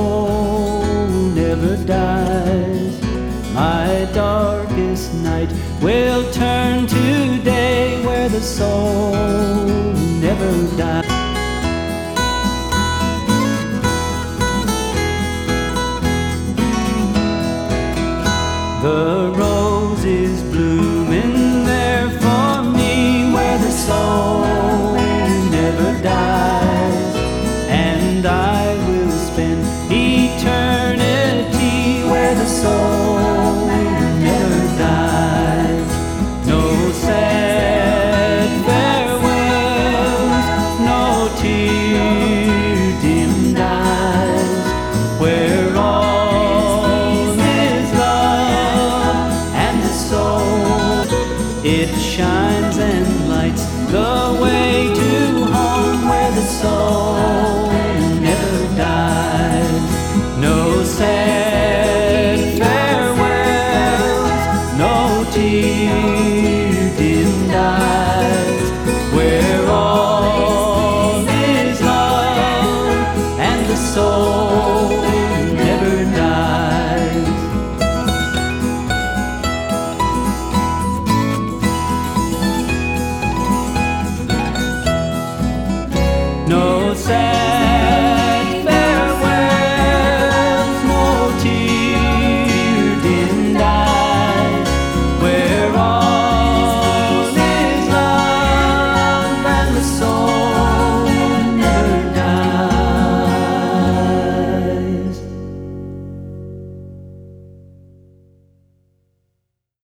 soul never dies. My darkest night will turn to day where the soul never dies. The rose is blooming there for me where the soul never dies, and I will spend eternity where the soul never dies. No sad farewells, no tear-dimmed eyes, where all is love and the soul it shines.